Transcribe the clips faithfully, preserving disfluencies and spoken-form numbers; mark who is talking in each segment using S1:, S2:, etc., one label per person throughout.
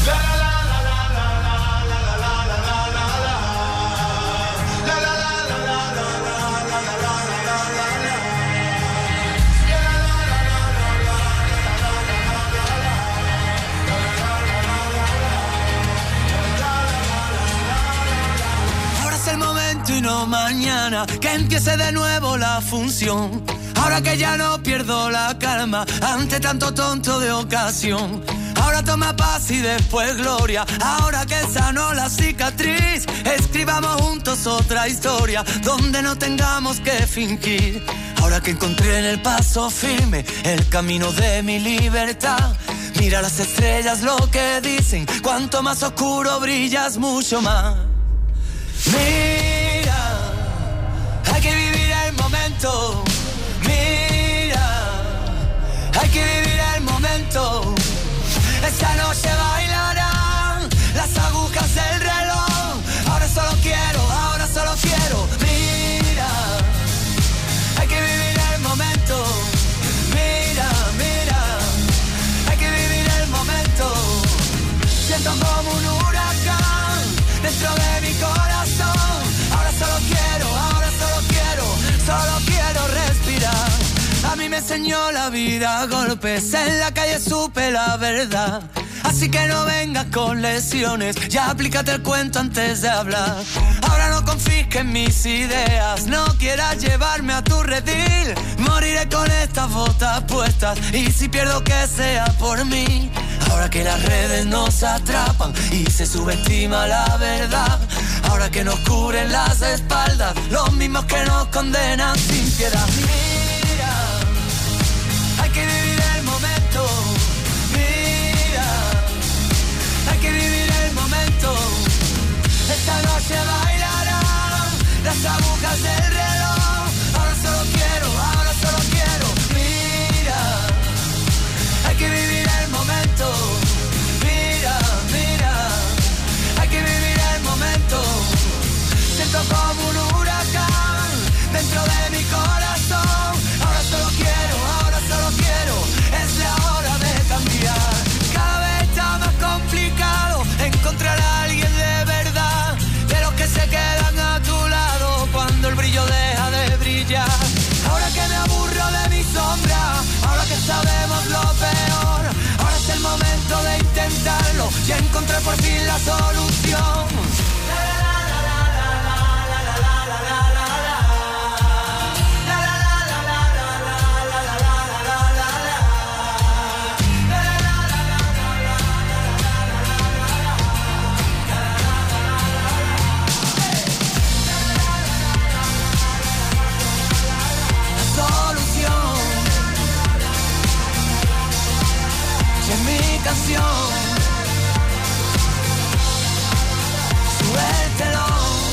S1: No mañana, que empiece de nuevo la función. Ahora que ya no pierdo la calma ante tanto tonto de ocasión. Ahora toma paz y después gloria. Ahora que sanó la cicatriz, escribamos juntos otra historia donde no tengamos que fingir. Ahora que encontré en el paso firme el camino de mi libertad. Mira las estrellas lo que dicen, cuanto más oscuro brillas mucho más. Mira, hay que vivir el momento. Mira, hay que vivir el momento. Esta noche bailarán las agujas del reloj. Ahora solo quiero, ahora solo quiero. Mira, hay que vivir el momento. Mira, mira, hay que vivir el momento. Siento como un huracán dentro de mi corazón. Ahora solo quiero, ahora solo quiero, solo quiero respirar. A mí me enseñó la vida a golpes, en la calle supe la verdad. Así que no vengas con lesiones, ya aplícate el cuento antes de hablar. Ahora no confisques mis ideas, no quieras llevarme a tu redil. Moriré con estas botas puestas y si pierdo que sea por mí. Ahora que las redes nos atrapan y se subestima la verdad. Ahora que nos cubren las espaldas los mismos que nos condenan sin piedad. Mira, hay que vivir el momento. Mira, hay que vivir el momento. Esta noche bailarán las agujas del reloj. Ahora solo quiero, ahora solo quiero. Mira, hay que vivir el momento. Mira, mira, hay que vivir el momento. Siento como un huracán dentro de mi corazón. Ahora solo quiero, ahora solo quiero. Es la hora de cambiar. Cada vez está más complicado encontrar a alguien de verdad, de los que se quedan a tu lado cuando el brillo deja de brillar. Ahora que me aburro de mi sombra, ahora que sabemos lo peor, ahora es el momento de intentarlo y encontrar por fin la solución. Canción, suéltelo.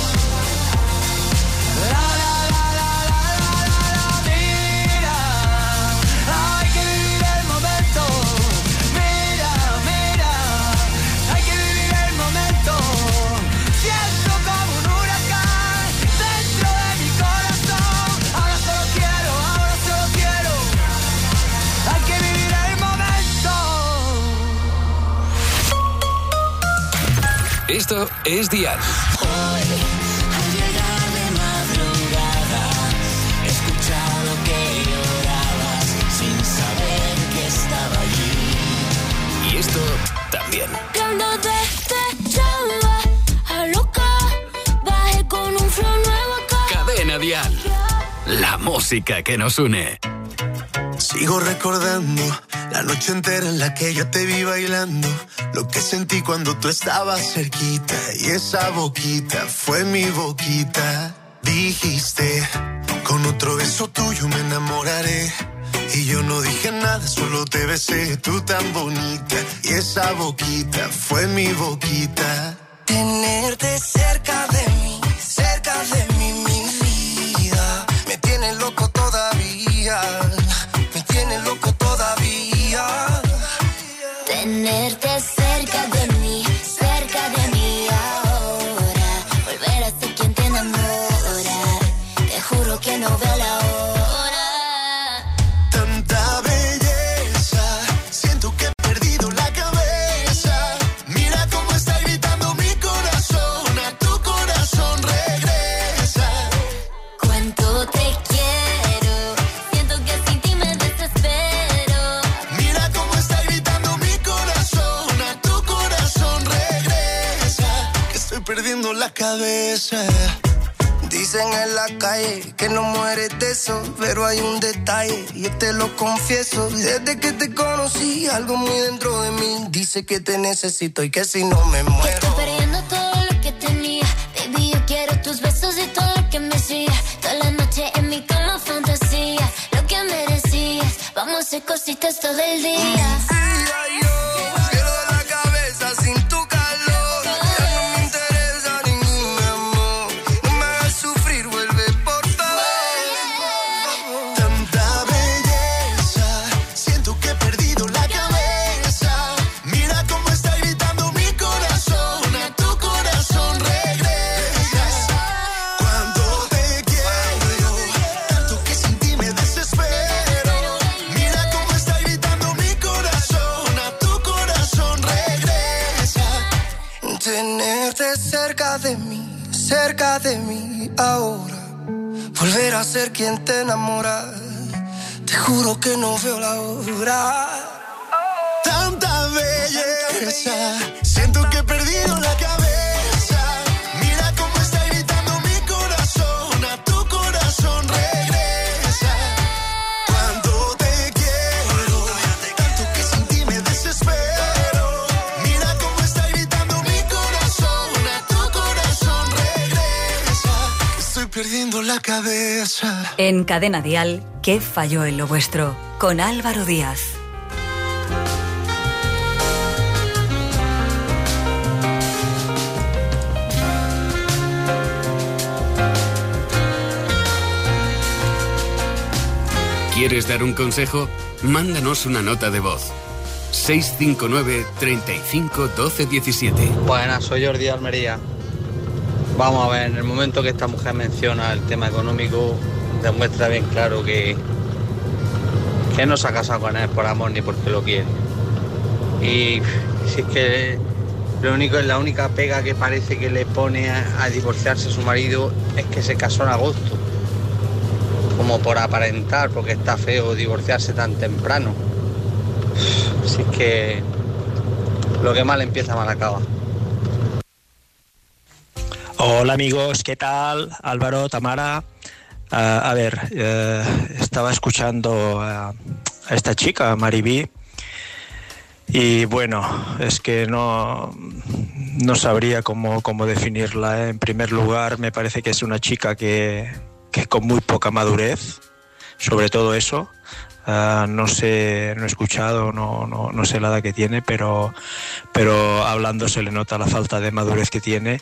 S1: La la la la la la la, mira, hay que vivir el momento. Mira, mira, hay que vivir el momento. Siento como un huracán dentro de mi corazón. Ahora solo quiero, ahora solo quiero. Hay que vivir el momento.
S2: Esto es Dial.
S3: Hoy, al llegar de madrugada, he escuchado que llorabas sin saber que estaba allí.
S2: Y esto también.
S3: Cuando te echaba a loca, bajé con un flow nuevo acá.
S2: Cadena Dial. La música que nos une.
S4: Sigo recordando la noche entera en la que yo te vi bailando, lo que sentí cuando tú estabas cerquita y esa boquita fue mi boquita. Dijiste, con otro beso tuyo me enamoraré, y yo no dije nada, solo te besé, tú tan bonita y esa boquita fue mi boquita.
S5: Tenerte cerca de mí, cerca de mí, mi vida, me tiene loco todavía, me tiene loco todavía.
S3: Tenerte cerca de mí, cerca de mí ahora. Volver a ser quien te enamora. Te juro que no veo la hora.
S4: Tanta belleza, siento que he perdido la cabeza. Mi la cabeza.
S5: Dicen en la calle que no mueres de eso, pero hay un detalle, yo te lo confieso. Desde que te conocí, algo muy dentro de mí dice que te necesito y que si no me muero.
S3: Que estoy perdiendo todo lo que tenía. Baby, yo quiero tus besos y todo lo que me hacía. Toda la noche en mi cama fantasía. Lo que merecías, vamos a hacer cositas todo el día.
S5: Sí, ay, yo quiero de la cabeza sin tu calor. Ya no me interesa ningún amor. No me hagas sufrir, vuelve por favor.
S4: Tanta belleza, siento que he perdido la cabeza. Mira cómo está gritando mi corazón. A tu corazón regresas. Cuando te quiero, tanto que sin ti me desespero. Mira cómo está gritando mi corazón. A tu corazón regresa.
S5: Tenerte cerca de mí, cerca de mí ahora. Volver a ser quien te enamora. Te juro que no veo la hora.
S4: Tanta belleza, siento que he perdido la cabeza. Mira cómo está gritando mi corazón. A tu corazón regresa. Cuando te quiero, tanto que sin ti me desespero. Mira cómo está gritando mi corazón. A tu corazón regresa. Estoy perdiendo la cabeza.
S6: En Cadena Dial, ¿qué falló en lo vuestro? Con Álvaro Díaz.
S2: ¿Quieres dar un consejo? Mándanos una nota de voz. seis cinco nueve, treinta y cinco, doce, diecisiete.
S7: Buenas, soy Jordi de Almería. Vamos a ver, en el momento que esta mujer menciona el tema económico, demuestra bien claro que, que no se ha casado con él por amor ni porque lo quiere. Y si es que lo único, la única pega que parece que le pone a, a divorciarse su marido es que se casó en agosto. Como por aparentar, porque está feo divorciarse tan temprano. Así que lo que mal empieza, mal acaba.
S8: Hola amigos, ¿qué tal? Álvaro, Tamara. Uh, a ver, uh, estaba escuchando a, a esta chica, Maribí, y bueno, es que no, no sabría cómo, cómo definirla. En primer lugar, me parece que es una chica que, que con muy poca madurez, sobre todo eso. Uh, no sé, no he escuchado, no, no, no sé la edad que tiene, pero, pero hablando se le nota la falta de madurez que tiene.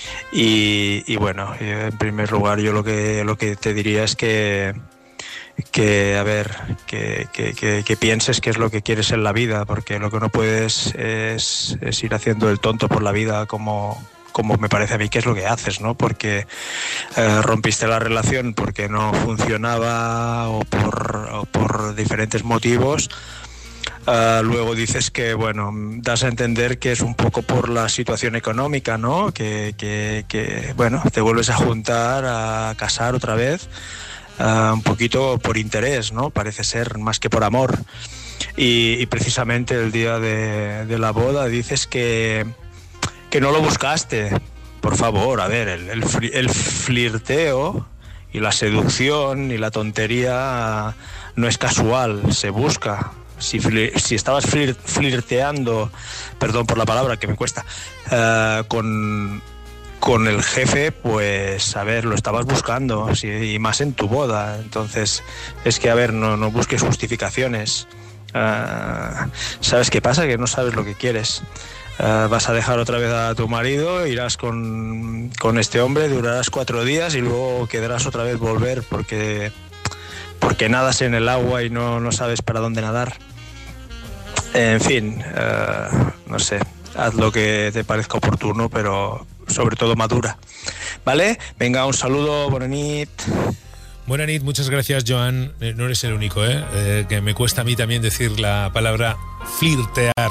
S8: Y, y bueno, en primer lugar yo lo que lo que te diría es que que a ver que, que, que, que pienses qué es lo que quieres en la vida, porque lo que no puedes es, es ir haciendo el tonto por la vida como como me parece a mí que es lo que haces, ¿no? Porque eh, rompiste la relación porque no funcionaba o por, o por diferentes motivos. Uh, luego dices que, bueno, das a entender que es un poco por la situación económica, ¿no? Que, que, que bueno, te vuelves a juntar, a casar otra vez, uh, un poquito por interés, ¿no? Parece ser, más que por amor. Y, y precisamente el día de, de la boda dices que, que no lo buscaste. Por favor, a ver, el, el, el flirteo y la seducción y la tontería no es casual, se busca. Si, si estabas flir, flirteando, perdón por la palabra que me cuesta, uh, con, con el jefe, pues a ver, lo estabas buscando, sí, y más en tu boda. Entonces es que, a ver, no, no busques justificaciones. Uh, ¿Sabes qué pasa? Que no sabes lo que quieres. Uh, vas a dejar otra vez a tu marido, irás con, con este hombre, durarás cuatro días y luego quedarás otra vez volver porque... porque nadas en el agua y no, no sabes para dónde nadar. En fin, uh, no sé, haz lo que te parezca oportuno, pero sobre todo madura. ¿Vale? Venga, un saludo, buena nit.
S9: Buena nit, muchas gracias, Joan. Eh, no eres el único, ¿eh? Eh, que me cuesta a mí también decir la palabra flirtear.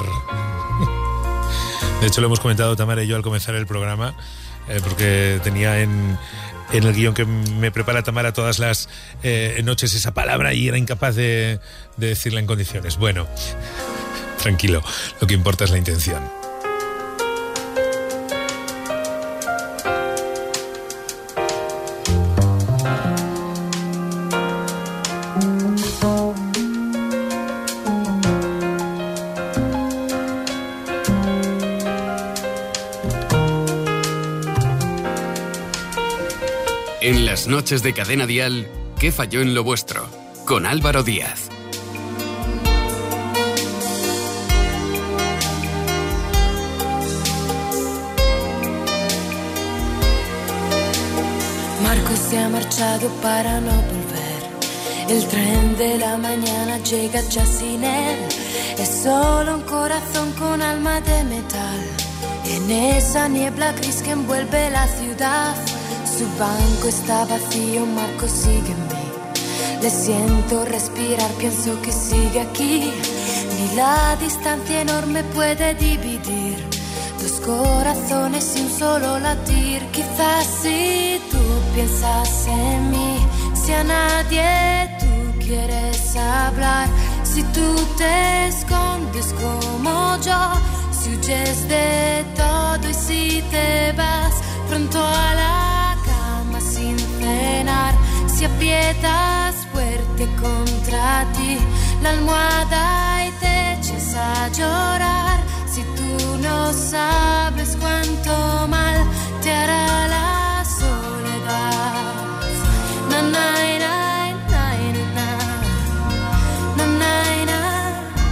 S9: De hecho, lo hemos comentado Tamara y yo al comenzar el programa, eh, porque tenía en... en el guión que me prepara Tamara todas las eh, noches esa palabra y era incapaz de, de decirla en condiciones. Bueno, tranquilo, lo que importa es la intención.
S2: En las noches de Cadena Dial, ¿qué falló en lo vuestro? Con Álvaro Díaz.
S10: Marco se ha marchado para no volver. El tren de la mañana llega ya sin él. Es solo un corazón con alma de metal. En esa niebla gris que envuelve la ciudad, su banco está vacío, Marco sigue en mí. Le siento respirar, pienso que sigue aquí. Ni la distancia enorme puede dividir dos corazones sin un solo latir. Quizás si tú piensas en mí, si a nadie tú quieres hablar, si tú te escondes como yo, si huyes de todo y si te vas pronto a la cama sin cenar, si aprietas fuerte contra ti la almohada y te echas a llorar, si tú no sabes cuánto mal te hará la soledad. Na, na, na, na, na, na, na, na.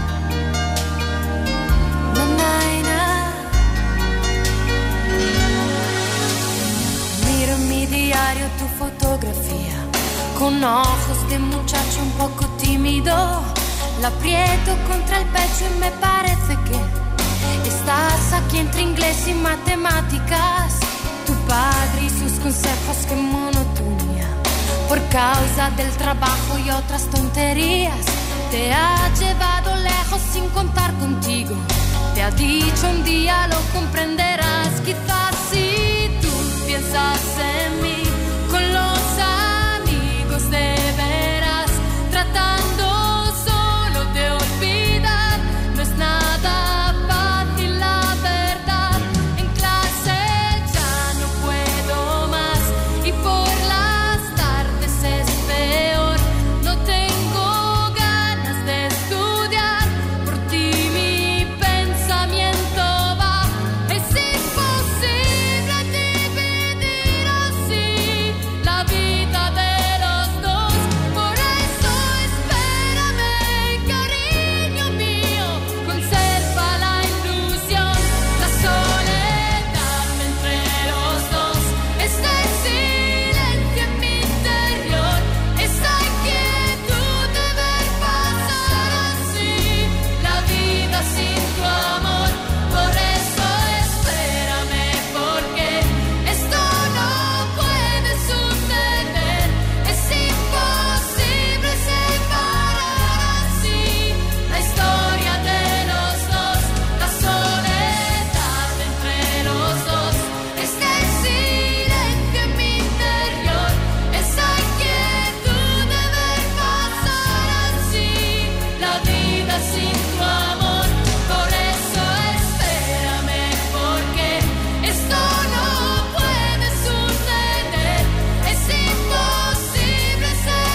S10: Miro en mi diario tu fotografía, con ojos de muchacho un poco tímido. La aprieto contra el pecho y me parece que estás aquí entre inglés y matemáticas. Tu padre y sus consejos, qué monotonía. Por causa del trabajo y otras tonterías, te ha llevado lejos sin contar contigo. Te ha dicho un día lo comprenderás. Quizás si tú piensas en mí, con los amigos de veras, tratando solo de olvidar. No es nada fácil la verdad. En clase ya no puedo más y por las tardes es peor. No tengo ganas de estudiar. Por ti mi pensamiento va. Es imposible dividir así la vida de los dos. Por eso espérame, cariño mío. Conserva la ilusión, la soledad entre los dos. Este silencio en mi interior, esa inquietud de ver pasar así la vida sin tu amor. Por eso espérame, porque esto no puede suceder. Es imposible separar así la historia de los dos, la soledad entre los dos. Este silencio en mi interior, esa inquietud de ver pasar así la vida sin tu amor. Por eso espérame, porque esto no puede suceder. Es imposible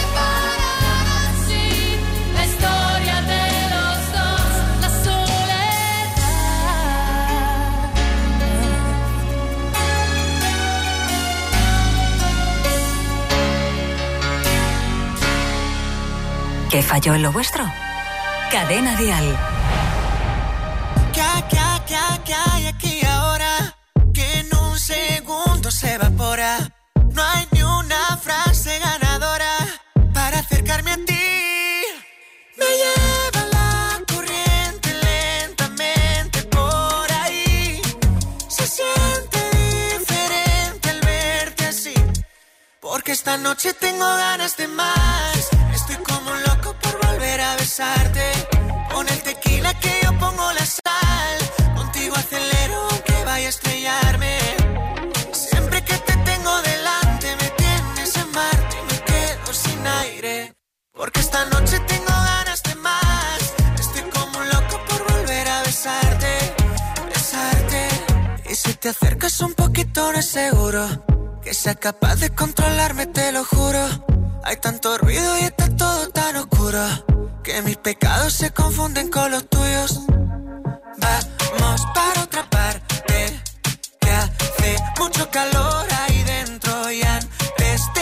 S10: separar así la historia de los dos, la soledad.
S6: ¿Qué falló en lo vuestro? Cadena Dial.
S4: ¿Qué, qué, qué, qué hay aquí ahora? Que en un segundo se evapora. No hay ni una frase ganadora para acercarme a ti. Me lleva la corriente lentamente por ahí. Se siente diferente al verte así. Porque esta noche tengo ganas de más. Estoy como un loco por volver a besarte. Con el tequila que yo pongo la sal. Contigo acelero aunque vaya a estrellarme. Siempre que te tengo delante me tienes en Marte y me quedo sin aire. Porque esta noche tengo ganas de más. Estoy como un loco por volver a besarte, besarte. Y si te acercas un poquito no es seguro que sea capaz de controlarme, te lo juro. Hay tanto ruido y está todo tan oscuro que mis pecados se confunden con los tuyos. Vamos para otra parte, que hace mucho calor ahí dentro y antes de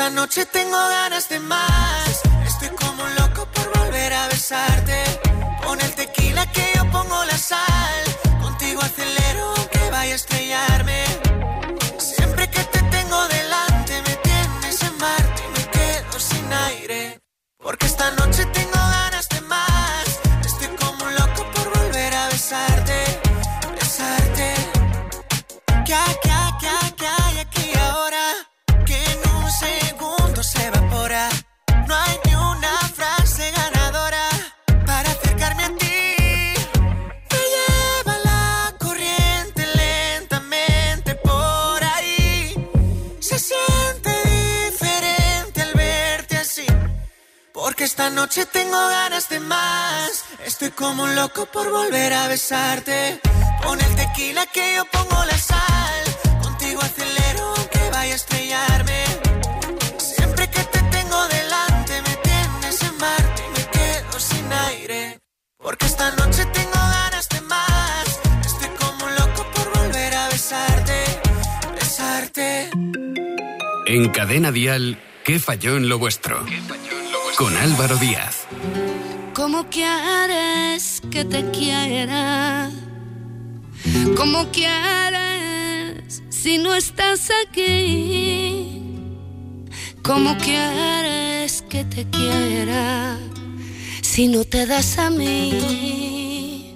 S1: esta noche tengo ganas de más. Estoy como un loco por volver a besarte. Pon el tequila que yo pongo la sal. Contigo acelero aunque vaya a estrellarme. Siempre que te tengo delante me tienes en Marte y me quedo sin aire. Porque esta noche tengo ganas de más. Estoy como un loco por volver a besarte, besarte. ¿Qué hay, qué hay, qué hay, qué hay aquí ahora? Que en un segundo se evapora. No hay ni una frase ganadora para acercarme a ti. Me lleva la corriente lentamente por ahí. Se siente diferente al verte así. Porque esta noche tengo ganas de más. Estoy como un loco por volver a besarte. Pon el tequila que yo pongo la sal. Contigo acelero aunque vaya a estrellarme. Siempre que te tengo delante me tienes en Marte y me quedo sin aire. Porque esta noche tengo ganas de más. Estoy como un loco por volver a besarte, besarte.
S2: En Cadena Dial, ¿qué falló en lo vuestro? Con Álvaro Díaz.
S10: ¿Cómo quieres que te quiera? ¿Cómo quieres si no estás aquí? ¿Cómo quieres que te quiera si no te das a mí?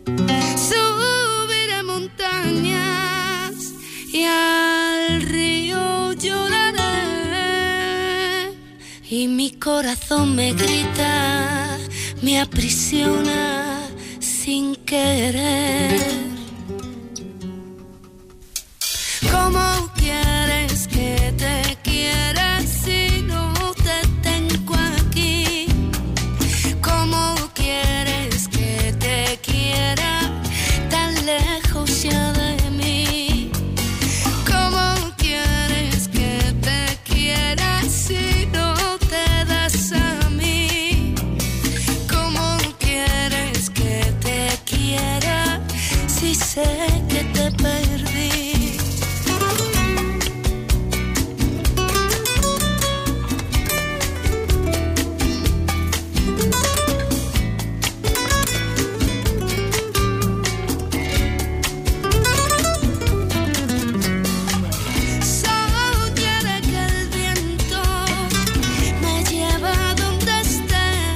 S10: Subiré montañas y al río lloraré y mi corazón me grita, me aprisiona sin querer. ¿Cómo quieres que te quiera si no te tengo aquí? ¿Cómo quieres que te quiera tan lejos ya de mí? ¿Cómo quieres que te quiera si no te das a mí? ¿Cómo quieres que te quiera si sé que te perdí?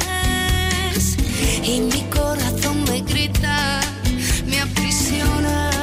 S10: Y mi corazón me grita, me aprisiona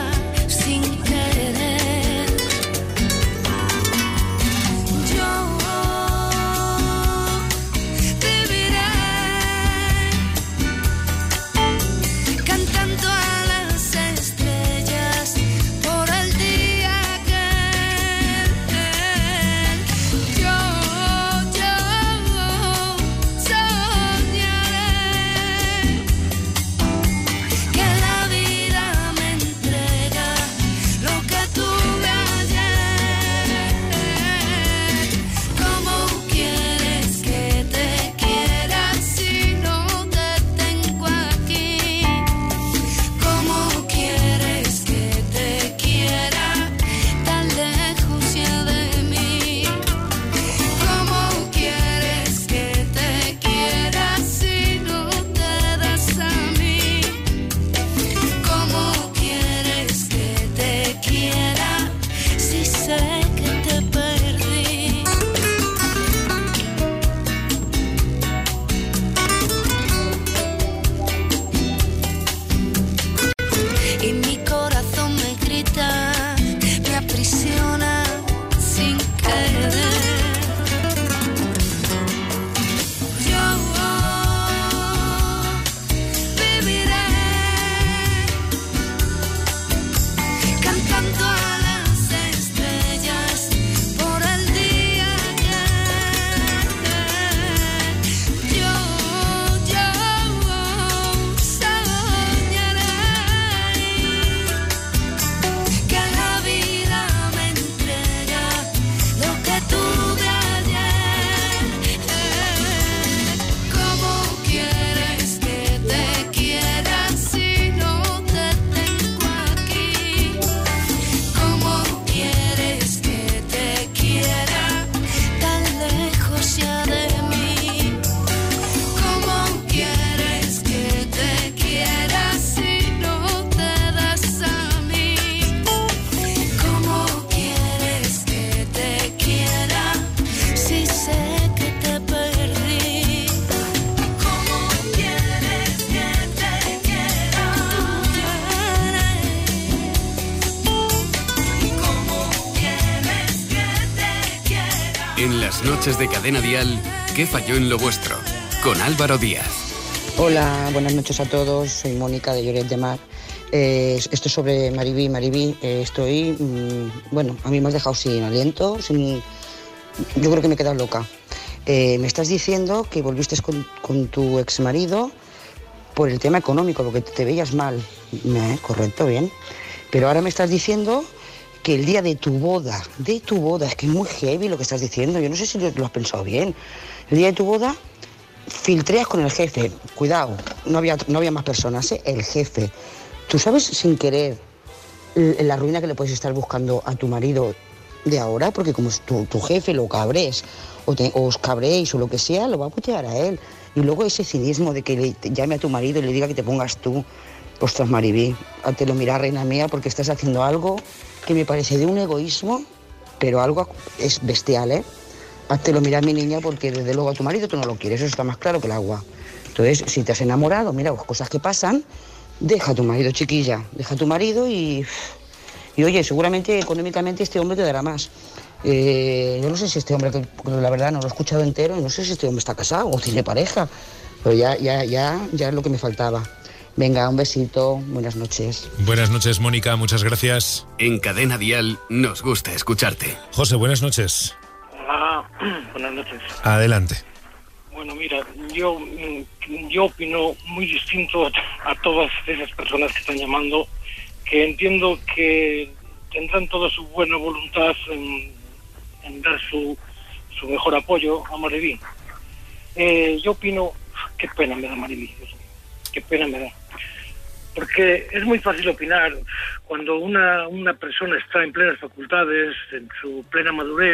S2: Las noches de Cadena Dial, ¿qué falló en lo vuestro? Con Álvaro Díaz.
S11: Hola, buenas noches a todos. Soy Mónica de Lloret de Mar. Eh, esto es sobre Maribí. Maribí, eh, estoy... Mmm, bueno, a mí me has dejado sin aliento, sin... Yo creo que me he quedado loca. Eh, me estás diciendo que volviste con, con tu exmarido por el tema económico, porque te, te veías mal. Eh, correcto, bien. Pero ahora me estás diciendo que el día de tu boda, de tu boda, es que es muy heavy lo que estás diciendo, yo no sé si lo, lo has pensado bien. El día de tu boda, filtreas con el jefe. Cuidado, no había, no había más personas, ¿eh? El jefe. Tú sabes, sin querer, la ruina que le puedes estar buscando a tu marido de ahora, porque como tu, tu jefe lo cabres, o, te, o os cabréis o lo que sea, lo va a putear a él. Y luego ese cinismo de que le llame a tu marido y le diga que te pongas tú. Ostras, Maribí, te lo mira, reina mía, porque estás haciendo algo que me parece de un egoísmo, pero algo es bestial, ¿eh? Hazte lo mirar, mi niña, porque desde luego a tu marido tú no lo quieres, eso está más claro que el agua. Entonces, si te has enamorado, mira, pues cosas que pasan, deja a tu marido, chiquilla, deja a tu marido y... Y oye, seguramente económicamente este hombre te dará más. Eh, yo no sé si este hombre, que la verdad no lo he escuchado entero, y no sé si este hombre está casado o tiene pareja, pero ya, ya, ya, ya es lo que me faltaba. Venga, un besito, buenas noches.
S9: Buenas noches, Mónica, muchas gracias.
S2: En Cadena Dial nos gusta escucharte.
S9: José, buenas noches.
S12: Hola, buenas noches.
S9: Adelante.
S12: Bueno, mira, yo, yo opino muy distinto a todas esas personas que están llamando, que entiendo que tendrán toda su buena voluntad en, en dar su, su mejor apoyo a Maribí. Eh, yo opino, qué pena me da Maribí, qué pena me da. Porque es muy fácil opinar cuando una, una persona está en plenas facultades, en su plena madurez,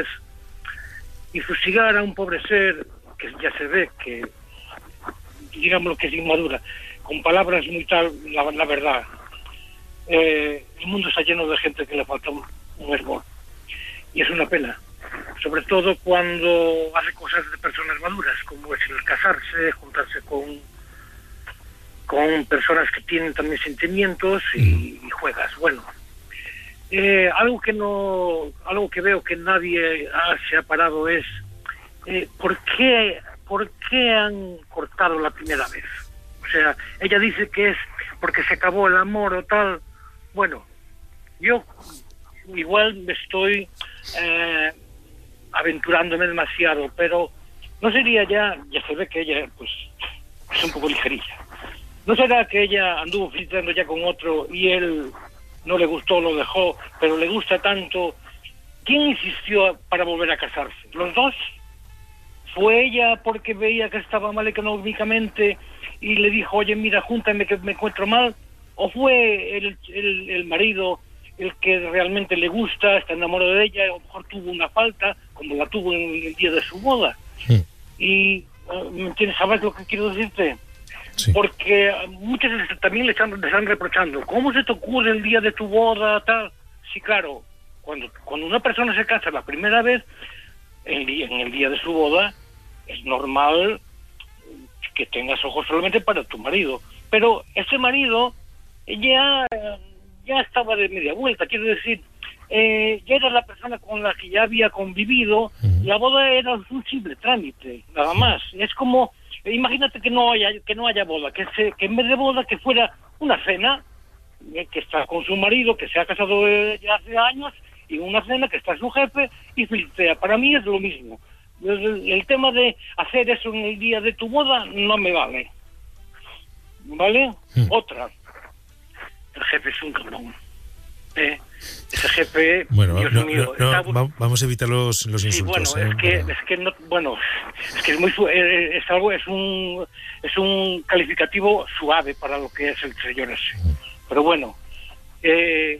S12: y fustigar a un pobre ser que ya se ve que, digamos lo que es inmadura, con palabras muy tal, la, la verdad. Eh, el mundo está lleno de gente que le falta un, un hervor. Y es una pena. Sobre todo cuando hace cosas de personas maduras, como es el casarse, juntarse con con personas que tienen también sentimientos y, y juegas. Bueno, eh, algo que no, algo que veo que nadie ha, se ha parado es eh, ¿por qué, por qué han cortado la primera vez? O sea, ella dice que es porque se acabó el amor o tal. Bueno, yo igual me estoy eh, aventurándome demasiado, pero no sería ya, ya se ve que ella pues es un poco ligerilla. ¿No será que ella anduvo filtrando ya con otro y él no le gustó, lo dejó, pero le gusta tanto? ¿Quién insistió para volver a casarse? ¿Los dos? ¿Fue ella porque veía que estaba mal económicamente y le dijo, oye, mira, júntame que me encuentro mal? ¿O fue el, el, el marido el que realmente le gusta, está enamorado de ella, a lo mejor tuvo una falta, como la tuvo en el día de su boda? Sí. Y, ¿me entiendes? ¿Sabes lo que quiero decirte? Sí. Porque muchas veces también le están, le están reprochando, ¿cómo se te ocurre el día de tu boda, tal? Sí, claro, cuando, cuando una persona se casa la primera vez, en, en el día de su boda, es normal que tengas ojos solamente para tu marido. Pero ese marido ya, ya estaba de media vuelta, quiero decir, eh, ya era la persona con la que ya había convivido, uh-huh. La boda era un simple trámite, nada más. Es como... Imagínate que no haya que no haya boda, que, se, que en vez de boda que fuera una cena, eh, que está con su marido, que se ha casado eh, ya hace años, y una cena que está su jefe y filtrea. Para mí es lo mismo. El, el tema de hacer eso en el día de tu boda no me vale. ¿Vale? Mm. Otra. El jefe es un cabrón. ¿Eh? Ese jefe,
S9: bueno,
S12: Dios
S9: no,
S12: mío,
S9: no, no,
S12: está...
S9: vamos a evitar los, los
S12: sí,
S9: insultos.
S12: Bueno,
S9: ¿eh?
S12: es que,
S9: Para...
S12: es que no, bueno, es que es muy es algo es un es un calificativo suave para lo que es el señor ese. Pero bueno, eh,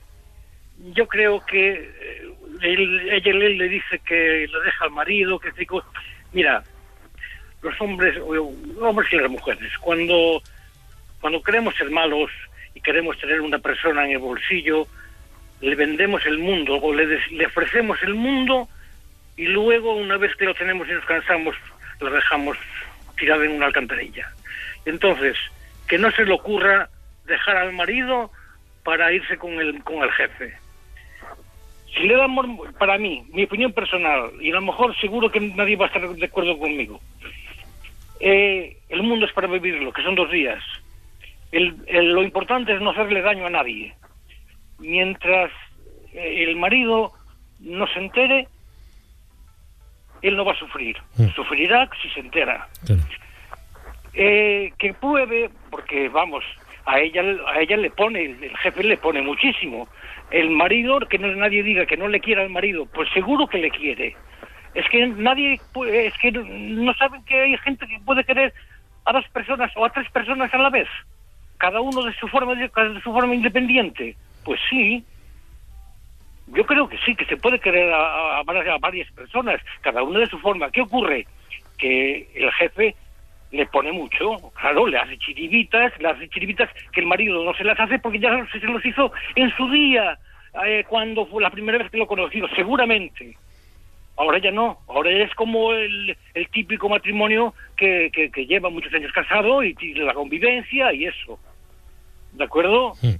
S12: yo creo que él, ella él le dice que le deja al marido, que digo, mira, los hombres, los hombres y las mujeres, cuando cuando queremos ser malos y queremos tener una persona en el bolsillo, le vendemos el mundo o le, des, le ofrecemos el mundo y luego una vez que lo tenemos y nos cansamos lo dejamos tirado en una alcantarilla. Entonces, que no se le ocurra dejar al marido para irse con el con el jefe. Si le da amor, para mí, mi opinión personal, y a lo mejor seguro que nadie va a estar de acuerdo conmigo, eh, el mundo es para vivirlo, que son dos días. El, el, lo importante es no hacerle daño a nadie. Mientras eh, el marido no se entere, él no va a sufrir. Mm. Sufrirá si se entera. Sí. Eh, que puede, porque vamos, a ella a ella le pone, el jefe le pone muchísimo. El marido, que no nadie diga que no le quiera al marido, pues seguro que le quiere. Es que nadie, es que no saben que hay gente que puede querer a dos personas o a tres personas a la vez, cada uno de su forma de, de su forma independiente. Pues sí. Yo creo que sí, que se puede querer a, a, a varias personas, cada uno de su forma. ¿Qué ocurre? Que el jefe le pone mucho, claro, le hace chiribitas, le hace chiribitas que el marido no se las hace porque ya se, se los hizo en su día, eh, cuando fue la primera vez que lo conoció, seguramente. Ahora ya no, ahora ya es como el, el típico matrimonio que, que, que lleva muchos años casado y, y la convivencia y eso. ¿De acuerdo? Sí.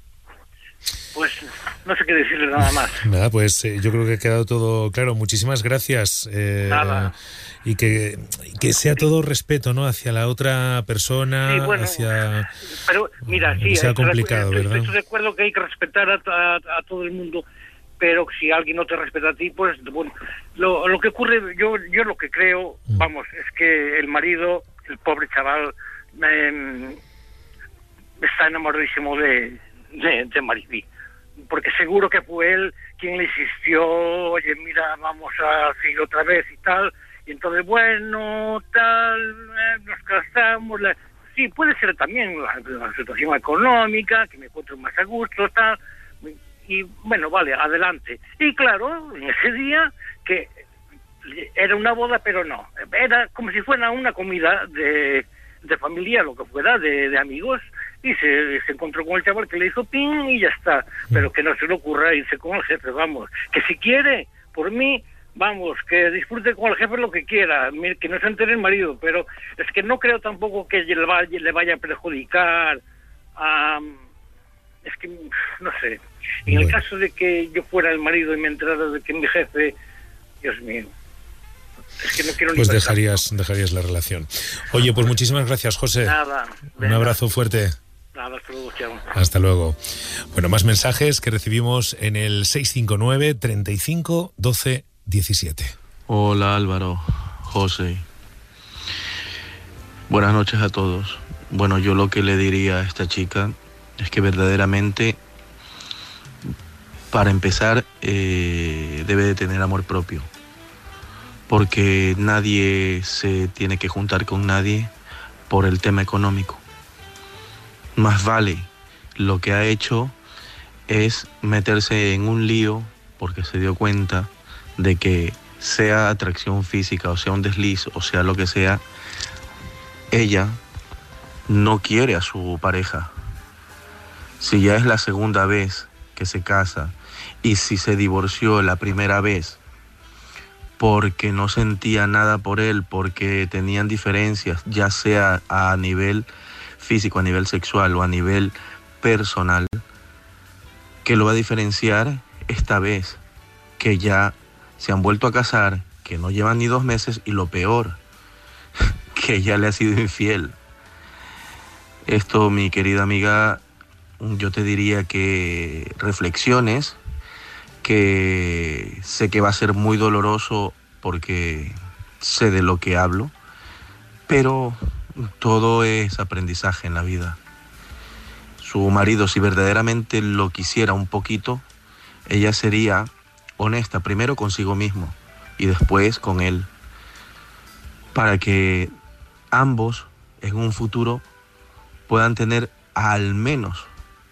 S12: Pues no sé qué decirle nada más.
S9: Nada, pues eh, yo creo que ha quedado todo claro. Muchísimas gracias. Eh,
S12: nada.
S9: Y que, que sea todo respeto, ¿no? Hacia la otra persona, sí, bueno, hacia...
S12: Pero mira, sí,
S9: sea complicado,
S12: estoy,
S9: ¿verdad?
S12: Estoy de acuerdo que hay que respetar a, a, a todo el mundo, pero si alguien no te respeta a ti, pues bueno, lo, lo que ocurre, yo yo lo que creo, mm. vamos, es que el marido, el pobre chaval, eh, está enamoradísimo de, de, de Maribí. Porque seguro que fue él quien le insistió, oye, mira, vamos a seguir otra vez y tal, y entonces, bueno, tal, eh, nos casamos, la... sí, puede ser también la, la situación económica, que me encuentro más a gusto, tal, y bueno, vale, adelante. Y claro, en ese día, que era una boda, pero no, era como si fuera una comida de, de familia, lo que fuera, de, de amigos, y se, se encontró con el chaval que le hizo pin y ya está. Pero que no se le ocurra irse con el jefe, vamos. Que si quiere, por mí, vamos, que disfrute con el jefe lo que quiera, que no se entere el marido, pero es que no creo tampoco que le vaya, le vaya a perjudicar a... Es que, no sé, en el caso de que yo fuera el marido y me enterara de que mi jefe, Dios mío, es que no quiero ni
S9: pues dejarías, dejarías la relación. Oye, pues muchísimas gracias, José.
S12: Nada.
S9: Un abrazo fuerte.
S12: Nada, hasta luego, chao.
S9: Hasta luego. Bueno, más mensajes que recibimos en el seis cinco nueve, treinta y cinco, doce, diecisiete.
S13: Hola Álvaro, José. Buenas noches a todos. Bueno, yo lo que le diría a esta chica es que verdaderamente, para empezar, eh, debe de tener amor propio. Porque nadie se tiene que juntar con nadie por el tema económico. Más vale, lo que ha hecho es meterse en un lío porque se dio cuenta de que sea atracción física o sea un desliz o sea lo que sea, ella no quiere a su pareja. Si ya es la segunda vez que se casa y si se divorció la primera vez porque no sentía nada por él, porque tenían diferencias, ya sea a nivel físico, a nivel sexual o a nivel personal, que lo va a diferenciar esta vez, que ya se han vuelto a casar, que no llevan ni dos meses y lo peor, que ya le ha sido infiel. Esto, mi querida amiga, yo te diría que reflexiones, que sé que va a ser muy doloroso porque sé de lo que hablo, pero todo es aprendizaje en la vida. Su marido, si verdaderamente lo quisiera un poquito, ella sería honesta primero consigo mismo y después con él, para que ambos en un futuro puedan tener al menos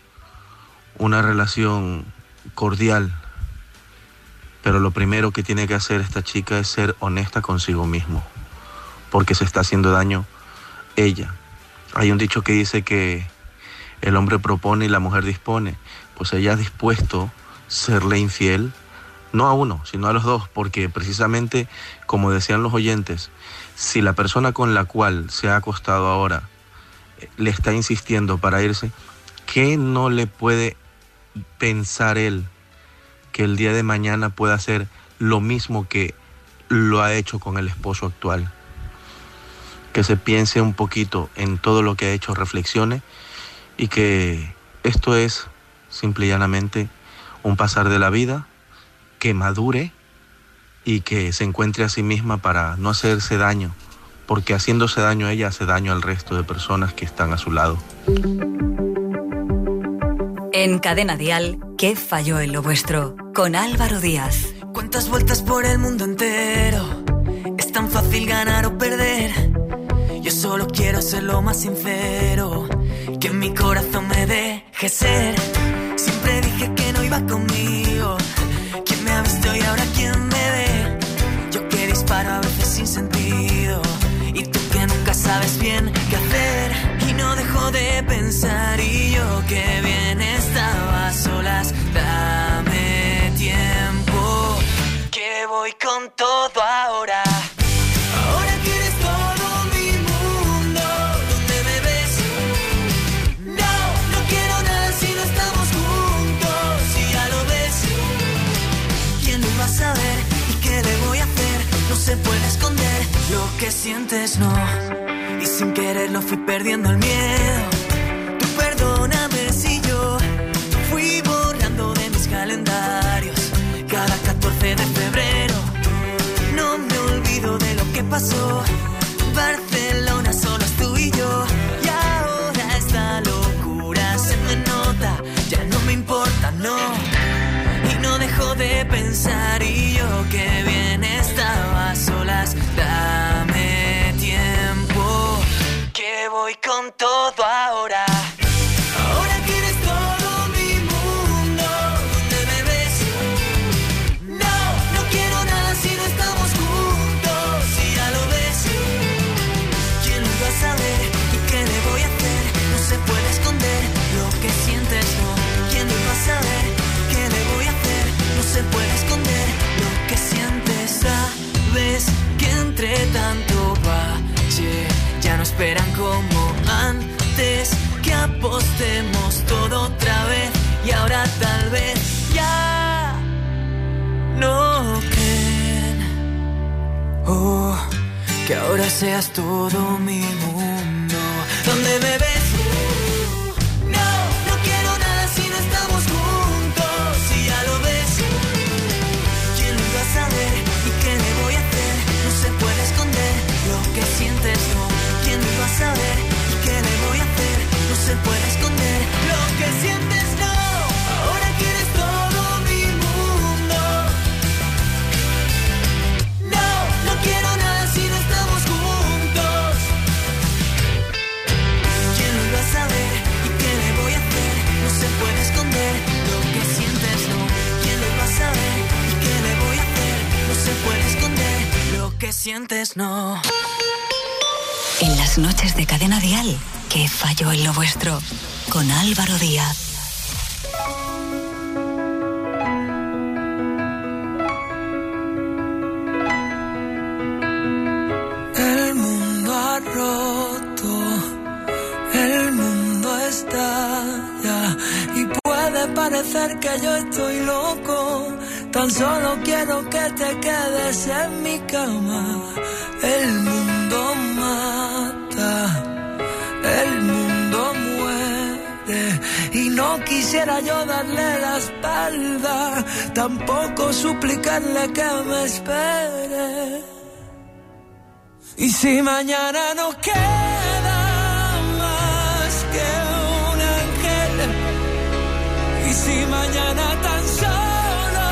S13: una relación cordial. Pero lo primero que tiene que hacer esta chica es ser honesta consigo mismo, porque se está haciendo daño ella. Hay un dicho que dice que el hombre propone y la mujer dispone. Pues ella ha dispuesto serle infiel, no a uno, sino a los dos, porque precisamente, como decían los oyentes, si la persona con la cual se ha acostado ahora le está insistiendo para irse, ¿qué no le puede pensar él que el día de mañana pueda hacer lo mismo que lo ha hecho con el esposo actual. Que se piense un poquito en todo lo que ha hecho, reflexione, y que esto es simple y llanamente un pasar de la vida, que madure y que se encuentre a sí misma para no hacerse daño, porque haciéndose daño a ella hace daño al resto de personas que están a su lado.
S6: En Cadena Dial, ¿qué falló en lo vuestro? Con Álvaro Díaz.
S1: ¿Cuántas vueltas por el mundo entero? Es tan fácil ganar o perder. Yo solo quiero ser lo más sincero, que mi corazón me deje ser. Siempre dije que no iba conmigo. ¿Quién me ha visto y ahora quién me ve? Yo que disparo a veces sin sentido, y tú que nunca sabes bien qué hacer. Y no dejo de pensar, y yo que bien estaba a solas. Dame tiempo, que voy con todo ahora. Ahora que eres todo mi mundo, ¿dónde me ves? No, no quiero nada si no estamos juntos. Si ya lo ves, ¿quién lo va a saber? ¿Y qué le voy a hacer? No se puede esconder lo que sientes, no. Y sin querer lo fui perdiendo el miedo. Tú perdóname si yo fui borrando de mis calendarios cada catorce de febrero. No me olvido de lo que pasó. Barcelona solo es tú y yo. Y ahora esta locura se me nota. Ya no me importa, no. Y no dejo de pensar, y yo que bien estaba a solas. Dame tiempo, que voy con todo ahora. Ahora que eres todo mi mundo, ¿dónde me ves? No, no quiero nada si no estamos juntos. Si ya lo ves, ¿quién lo va a saber? ¿Y qué le voy a hacer? No se puede esconder lo que sientes, no. ¿Quién lo va a saber? ¿Qué le voy a hacer? No se puede esconder lo que sientes. Sabes que entre tanto bache ya no esperan como antes, que apostemos todo otra vez. Y ahora tal vez ya no creen. Oh, que ahora seas todo mi mundo. ¿Dónde me ves? No, no quiero nada si no estamos juntos. Si ya lo ves, ¿quién lo va a saber? ¿Y qué le voy a hacer? No se puede esconder lo que sientes, no. ¿Quién lo va a saber? ¿Y qué le voy a hacer? No se puede esconder lo que sientes, no. Ahora quieres todo mi mundo. No, no quiero nada si no estamos juntos. ¿Quién lo va a saber? ¿Y qué le voy a hacer? No se puede esconder lo que sientes, no. ¿Quién lo va a saber? ¿Y qué le voy a hacer? No se puede esconder lo que sientes, no.
S6: En las noches de Cadena Dial, ¿qué falló en lo vuestro? Con Álvaro Díaz.
S1: El mundo ha roto, el mundo estalla, y puede parecer que yo estoy loco. Tan solo quiero que te quedes en mi cama. El mundo mata, el mundo muere, y no quisiera yo darle la espalda, tampoco suplicarle que me espere. Y si mañana no queda más que un ángel, y si mañana tan solo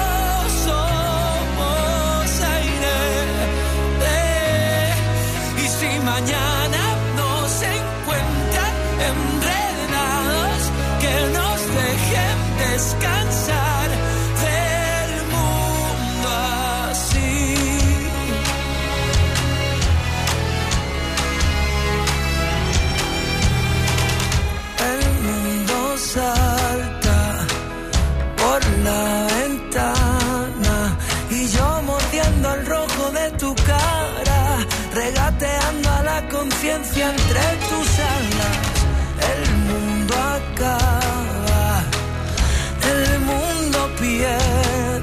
S1: somos aire, eh, y si mañana nos encuentran enredados, que nos dejen descansar del mundo así. El mundo salta por la ventana y yo mordiendo el rojo de tu cara, regateando a la conciencia entre tus alas. El mundo acaba, el mundo pierde,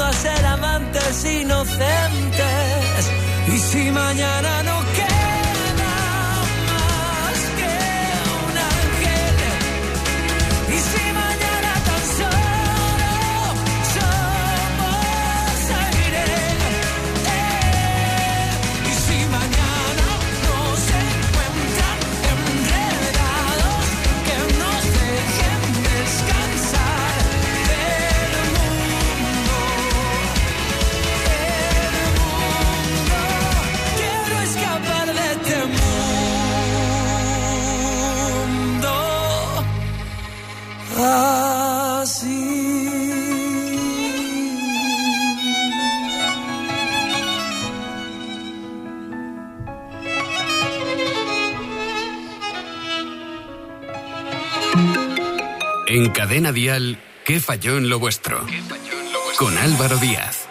S1: a ser amantes inocentes. Y si mañana no queda más que un ángel, y si mañana tan solo somos aire, eh, y si mañana nos encuentran enredados, que nos dejen descansar del mundo, el mundo. Quiero escapar de este mundo así.
S2: En Cadena Dial, ¿qué falló en lo vuestro? Con Álvaro Díaz.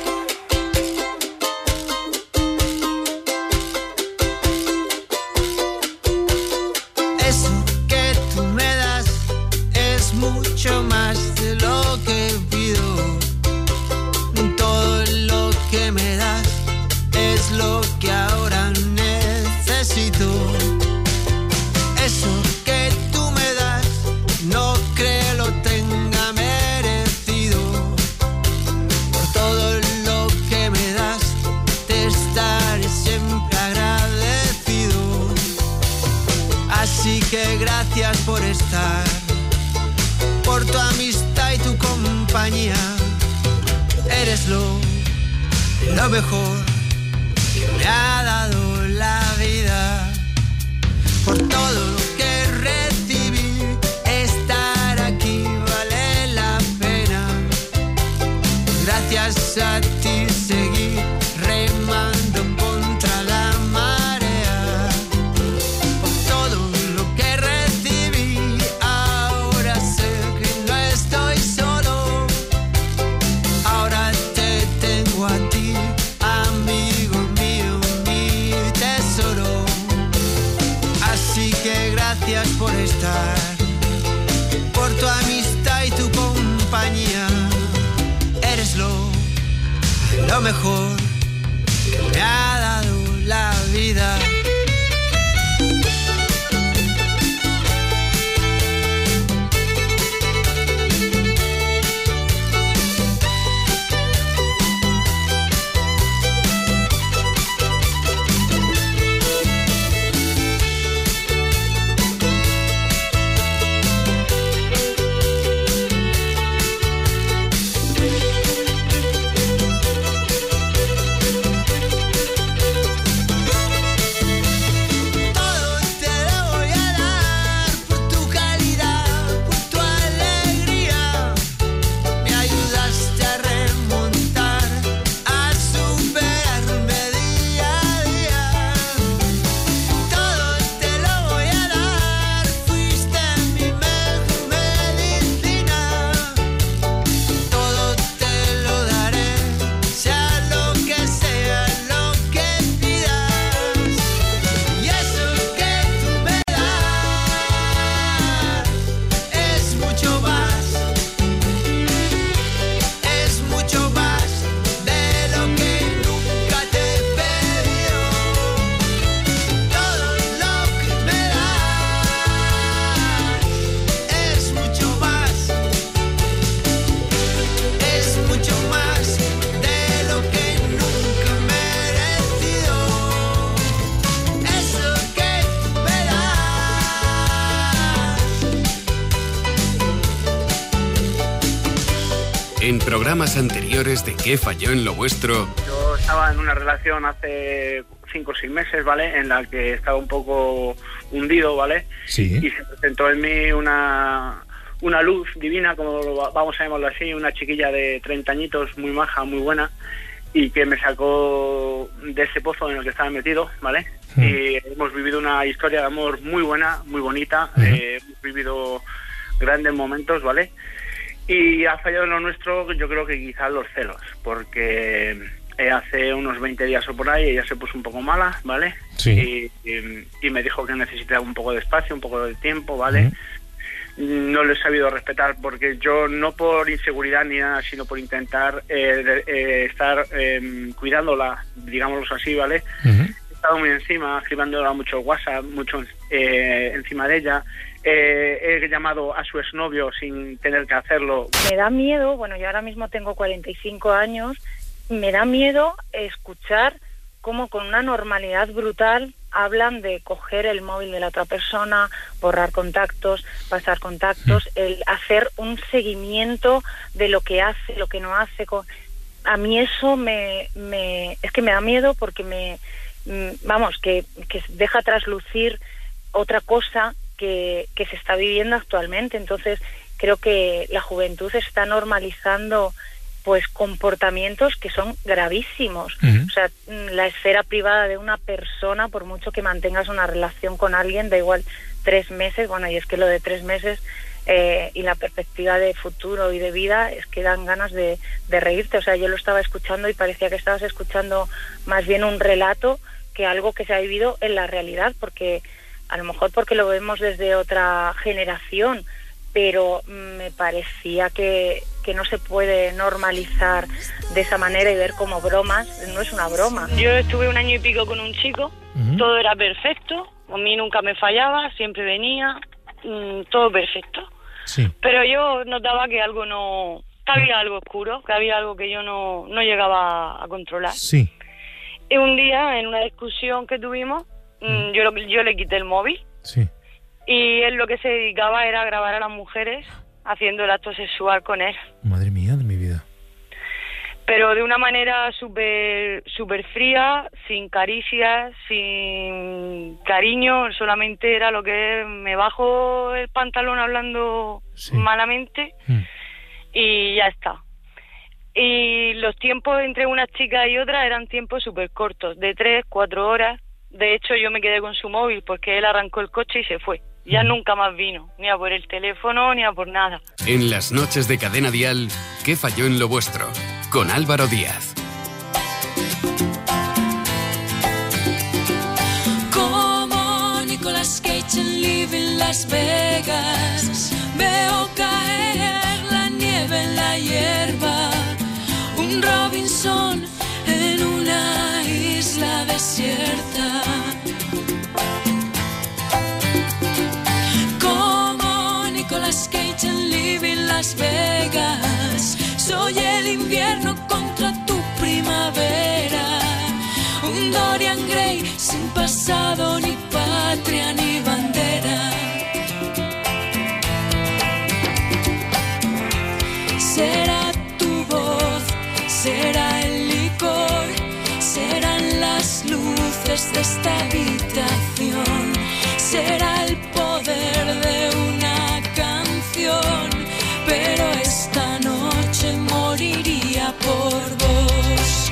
S14: Eso que tú me das es mucho más de lo que pido. Todo lo que me das es lo que ahora necesito. Eso que tú me das no creo lo tenga merecido. Por todo lo que me das te estaré siempre agradecido. Así que gracias por estar, por tu amistad y tu compañía. Eres lo, lo mejor que me ha dado la vida. Por todo lo que recibí, estar aquí vale la pena. Gracias a ti seguí remando contra la marea. Por todo lo que recibí, ahora sé que no estoy solo. Ahora te tengo a ti, amigo mío, mi tesoro. Así que gracias por estar, por tu amistad y tu compañía. Eres lo, lo mejor que me ha dado la vida.
S2: En programas anteriores de ¿Qué falló en lo vuestro?
S15: Yo estaba en una relación hace cinco o seis meses, ¿vale? En la que estaba un poco hundido, ¿vale?
S9: Sí.
S15: Y se presentó en mí una, una luz divina, como lo, vamos a llamarlo así, una chiquilla de treinta añitos, muy maja, muy buena, y que me sacó de ese pozo en el que estaba metido, ¿vale? Mm. Y hemos vivido una historia de amor muy buena, muy bonita, uh-huh. eh, hemos vivido grandes momentos, ¿vale? Y ha fallado en lo nuestro, yo creo que quizás los celos, porque eh, hace unos veinte días o por ahí ella se puso un poco mala, ¿vale?
S9: Sí.
S15: Y, y, y me dijo que necesitaba un poco de espacio, un poco de tiempo, ¿vale? Uh-huh. no lo he sabido respetar, porque yo no por inseguridad ni nada, sino por intentar eh, de, eh, estar eh, cuidándola, digámoslo así, ¿vale? Uh-huh. He estado muy encima, escribiéndola mucho WhatsApp, mucho eh, encima de ella. Eh, he llamado a su exnovio sin tener que hacerlo.
S16: Me da miedo, bueno, yo ahora mismo tengo cuarenta y cinco años, me da miedo escuchar cómo con una normalidad brutal hablan de coger el móvil de la otra persona, borrar contactos, pasar contactos, el hacer un seguimiento de lo que hace, lo que no hace. A mí eso me, me es que me da miedo porque me, vamos, que, que deja traslucir otra cosa que, que se está viviendo actualmente. Entonces creo que la juventud está normalizando pues comportamientos que son gravísimos. Uh-huh. O sea, la esfera privada de una persona, por mucho que mantengas una relación con alguien, da igual tres meses, bueno, y es que lo de tres meses eh, y la perspectiva de futuro y de vida es que dan ganas de, de reírte. O sea, yo lo estaba escuchando y parecía que estabas escuchando más bien un relato que algo que se ha vivido en la realidad, porque a lo mejor porque lo vemos desde otra generación, pero me parecía que, que no se puede normalizar de esa manera y ver como bromas. No es una broma.
S17: Yo estuve un año y pico con un chico, uh-huh. Todo era perfecto, a mí nunca me fallaba, siempre venía, mmm, todo perfecto. Sí. Pero yo notaba que algo no, que había algo oscuro, que había algo que yo no, no llegaba a controlar.
S9: Sí.
S17: Y un día, en una discusión que tuvimos, mmm, yo, yo le quité el móvil.
S9: Sí.
S17: Y él lo que se dedicaba era a grabar a las mujeres haciendo el acto sexual con él.
S9: Madre mía de mi vida.
S17: Pero de una manera súper súper fría, sin caricias, sin cariño, solamente era lo que me bajo el pantalón hablando sí. malamente mm. y ya está. Y los tiempos entre una chica y otra eran tiempos súper cortos, de tres, cuatro horas. De hecho, yo me quedé con su móvil porque él arrancó el coche y se fue. Ya mm. nunca más vino, ni a por el teléfono, ni a por nada.
S2: En las noches de Cadena Dial, ¿qué falló en lo vuestro? Con Álvaro Díaz.
S18: Como Nicolas Cage en Living Las Vegas, veo caer la nieve en la hierba, un Robinson en una isla desierta. Como Nicolas Cage en Living Las Vegas, soy el invierno contra tu primavera, un Dorian Gray sin pasado, ni patria, ni bandera. Será tu voz, será el licor, serán las luces de esta habitación, será el poder de una canción, pero esta noche moriría por vos.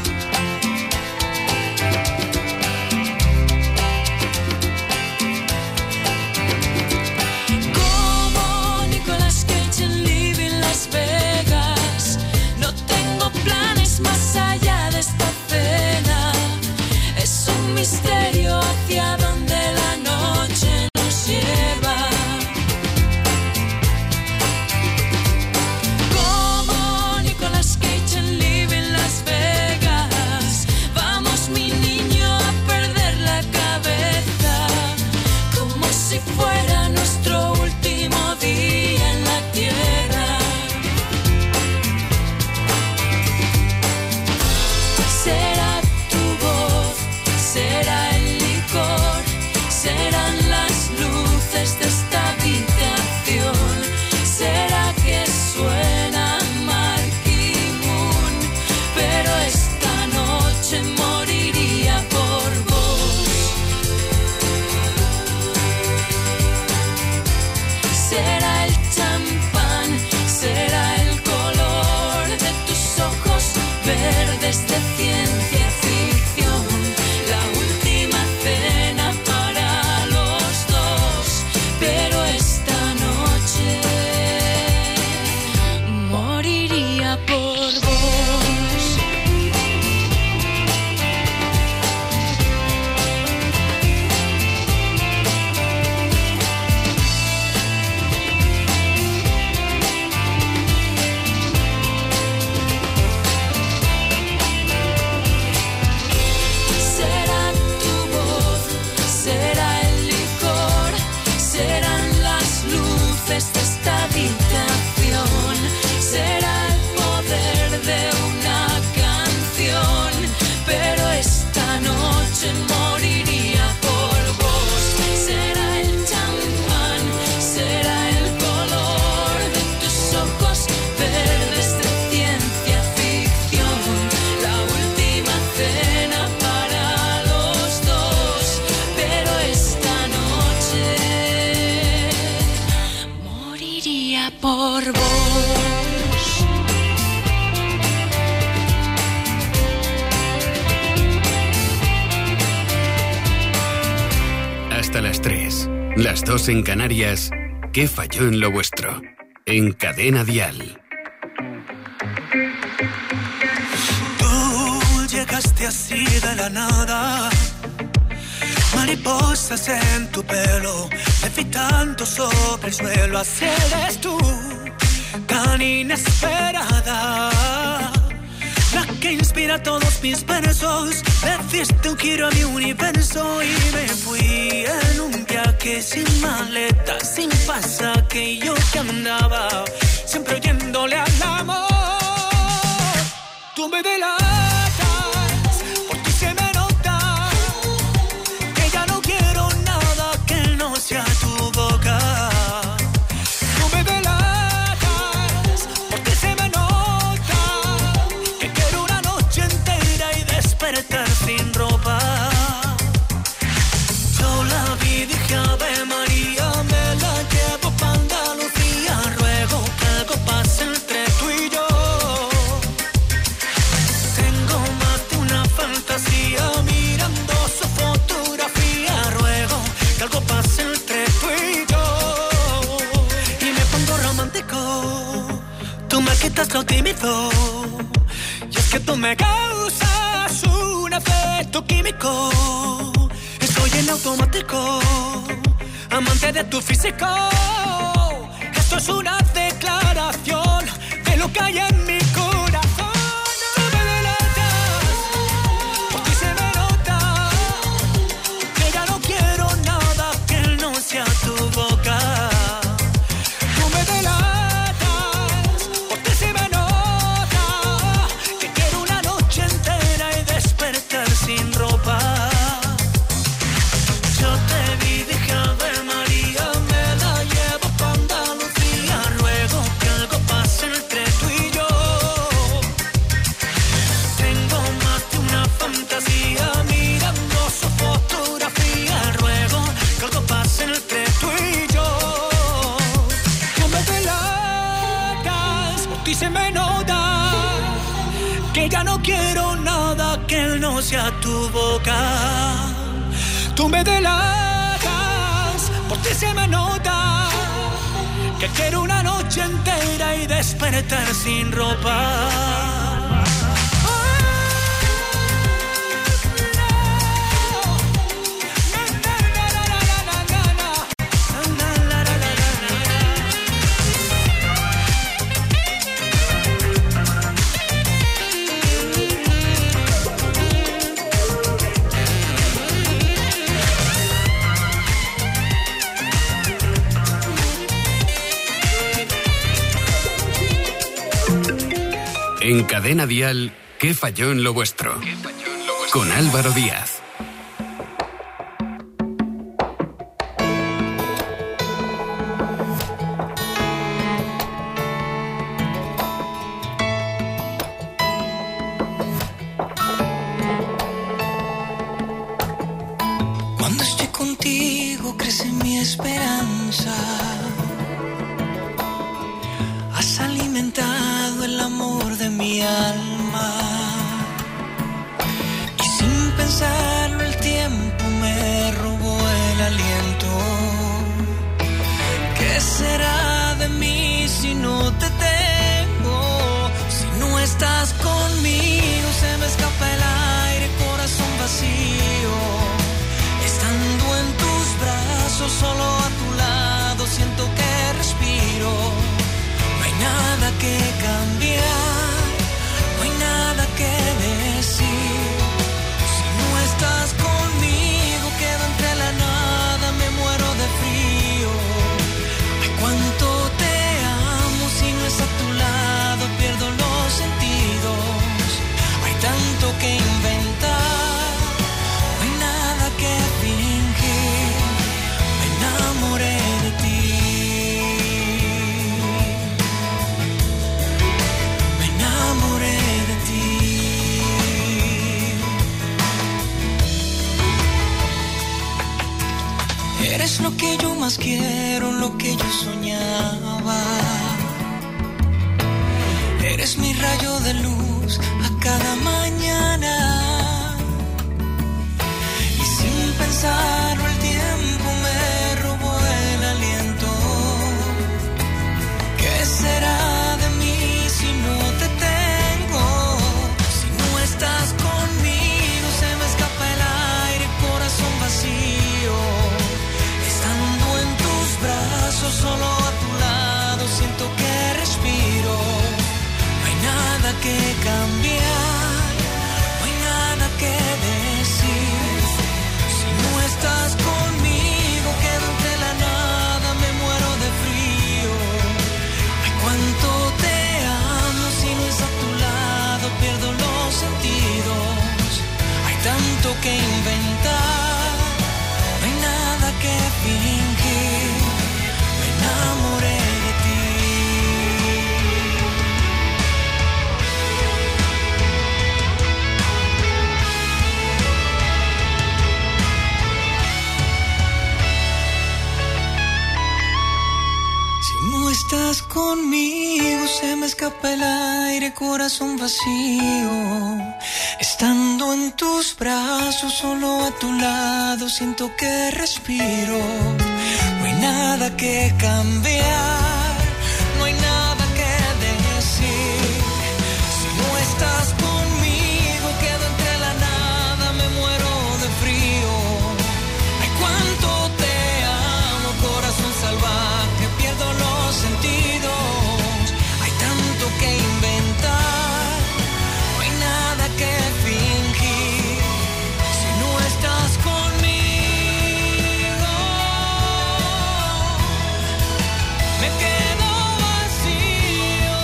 S18: Como Nicolas Cage en Living Las Vegas, no tengo planes más allá de esta cena, es un misterio por vos.
S2: Hasta las tres, las dos en Canarias. ¿Qué falló en lo vuestro? En Cadena Dial.
S4: Tú llegaste así de la nada, mariposas en tu pelo, levitando sobre el suelo. Así eres tú, tan inesperada, la que inspira todos mis versos. Le diste un giro a mi universo y me fui en un viaje sin maleta, sin pasaje. Y yo que andaba siempre oyéndole al amor. Tú me delatas, por ti se me nota que ya no quiero nada que no sea tu boca. Tú me delatas, por ti se me nota que quiero una noche entera y despertar sin ropa. Yo la vi, dije Ave María, me la llevo pa' Andalucía. Ruego que algo pase entre tú y yo. Tengo más de una fantasía mirando su fotografía. Ruego que algo pase entre tú y yo. Y me pongo romántico, tú me quitas lo tímido. Y es que tú me causas un efecto químico. Estoy en automático, amante de tu físico. Esto es una declaración de lo que hay en mi corazón. Tú me delatas, por ti se me nota que ya no quiero nada que no sea tu boca. Tú me delatas, por ti se me nota que quiero una noche entera y despertar sin ropa. Yo te vi, dije Ave María, me la llevo pa' Andalucía. Ruego que algo pase entre tú y yo. Tengo más de una fantasía mirando su fotografía. Ruego que algo pase entre tú y yo. Tú me delatas, por ti se me nota que ya no quiero nada que no sea tu boca. Tú me delatas, por ti se me nota que quiero una noche entera y despertar sin ropa.
S2: En Cadena Dial, ¿qué falló en lo vuestro? Con Álvaro Díaz.
S14: Cuando estoy contigo crece mi esperanza. Has alimentado el amor de mi alma. Y sin pensarlo el tiempo me robó el aliento. ¿Qué será de mí si no te tengo? Si no estás conmigo se me escapa el aire, corazón vacío. Estando en tus brazos, solo a tu lado, siento que respiro. No hay nada que cambiar, no hay nada que decir. Si no estás conmigo, quedo entre la nada, me muero de frío. Ay, cuánto te amo, si no es a tu lado, pierdo los sentidos. Hay tanto que inventar, no hay nada que fingir. Me enamoré de ti. Me enamoré de ti. Eres lo que yo más quiero, lo que yo soñaba. Eres mi rayo de luz a cada mañana. Y sin pensarlo el tiempo me robó el aliento. ¿Qué será de mí si no te tengo? Si no estás conmigo se me escapa el aire, corazón vacío. Estando en tus brazos, solo a tu lado, siento que respiro. No hay nada que cambiar, no hay nada que decir. Si no estás conmigo, quedo entre la nada, me muero de frío. Ay, cuánto te amo, si no es a tu lado, pierdo los sentidos. Hay tanto que inventar, no hay nada que fingir. Me enamoré de ti. Si no estás conmigo se me escapa el aire, corazón vacío. Estando en tus brazos, solo a tu lado, siento que respiro. No hay nada que cambiar, no hay nada que decir. Si no estás conmigo, quedo entre la nada, me muero de frío. Ay, cuánto te amo, corazón salvaje, pierdo los sentidos. Hay tanto que inventar, no hay nada que fingir. Si no estás conmigo, me quedo vacío.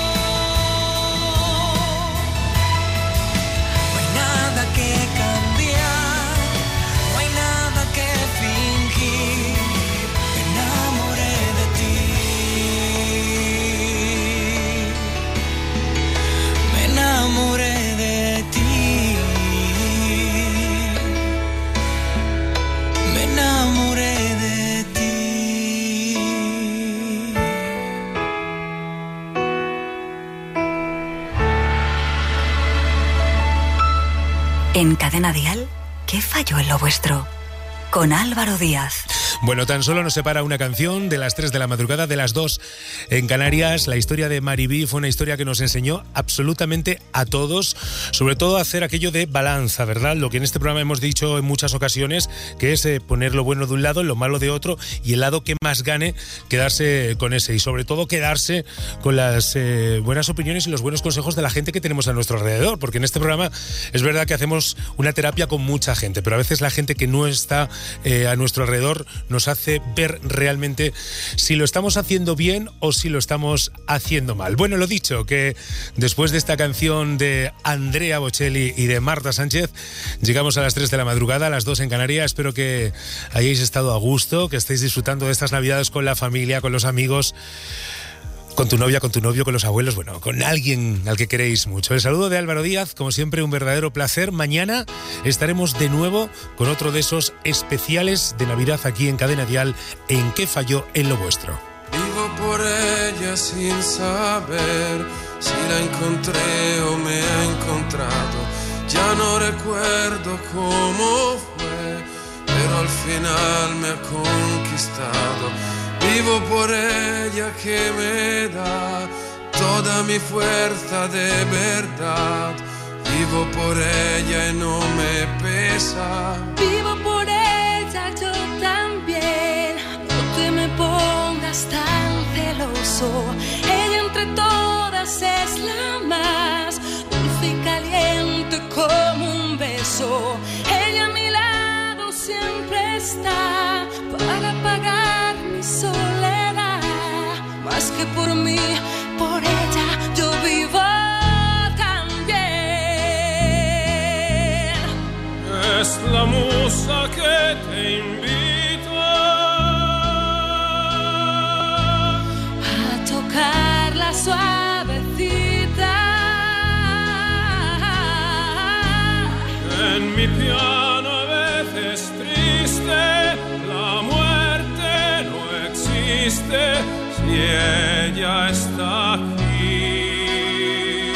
S14: No hay nada que cambiar, no hay nada que fingir. Me enamoré de ti. Me enamoré de ti. Me enamoré de ti.
S6: En Cadena Dial, ¿qué falló en lo vuestro? Con Álvaro Díaz.
S9: Bueno, tan solo nos separa una canción de las tres de la madrugada, de las dos en Canarias. La historia de Maribí fue una historia que nos enseñó absolutamente a todos, sobre todo a hacer aquello de balanza, ¿verdad? Lo que en este programa hemos dicho en muchas ocasiones, que es eh, poner lo bueno de un lado, lo malo de otro, y el lado que más gane, quedarse con ese. Y sobre todo quedarse con las eh, buenas opiniones y los buenos consejos de la gente que tenemos a nuestro alrededor. Porque en este programa es verdad que hacemos una terapia con mucha gente, pero a veces la gente que no está eh, a nuestro alrededor nos hace ver realmente si lo estamos haciendo bien o si lo estamos haciendo mal. Bueno, lo dicho, que después de esta canción de Andrea Bocelli y de Marta Sánchez, llegamos a las tres de la madrugada, a las dos en Canarias. Espero que hayáis estado a gusto, que estéis disfrutando de estas navidades con la familia, con los amigos, con tu novia, con tu novio, con los abuelos, bueno, con alguien al que queréis mucho. El saludo de Álvaro Díaz, como siempre, un verdadero placer. Mañana estaremos de nuevo con otro de esos especiales de Navidad aquí en Cadena Dial, en ¿Qué falló en lo vuestro?
S19: Vivo por ella sin saber si la encontré o me ha encontrado. Ya no recuerdo cómo fue, pero al final me ha conquistado. Vivo por ella que me da toda mi fuerza de verdad. Vivo por ella y no me pesa.
S18: Vivo por ella yo también. No te me pongas tan celoso. Ella entre todas es la más dulce y caliente como un beso. Ella a mi lado siempre está para apagar mi soledad. Más que por mí, por ella yo vivo también.
S19: Es la musa que te invita
S18: a tocarla suavecita.
S19: En mi piano a veces triste, la muerte no existe si ella está aquí.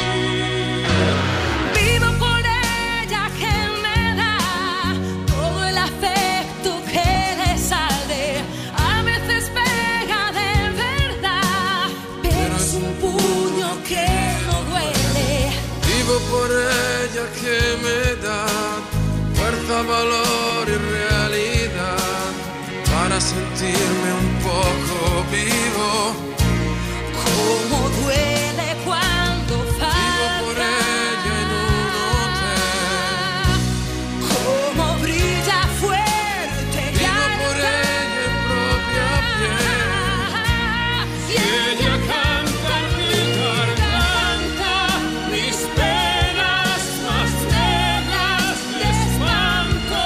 S19: sentirme un poco vivo.
S18: Cómo duele cuando falta.
S19: Vivo por ella en un hotel.
S18: Cómo brilla fuerte y
S19: Vivo
S18: alta.
S19: por ella en propia piel.
S18: Y ella canta en mi garganta mis penas más negras de espanto.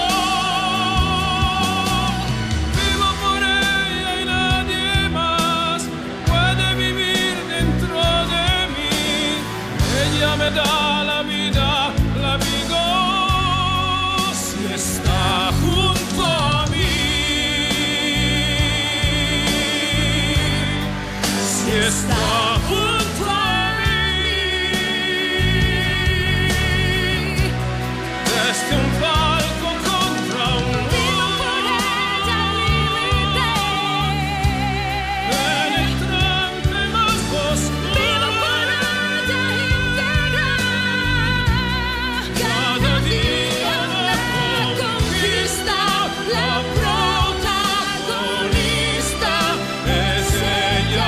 S19: Vivo por ella y nadie más puede vivir dentro de mí. Ella me da la vida, la vivo si está junto a mí. Si está junto a mí. Desde un palco contra un muro, penetrante más oscuro. Cada día la conquista, la protagonista es ella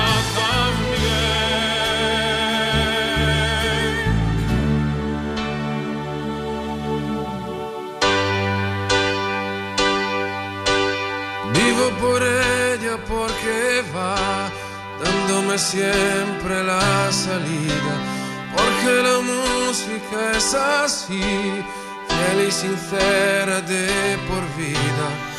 S19: también. Vivo por ella porque va dándome siempre la salida, porque la música es así, fiel y sincera de por vida.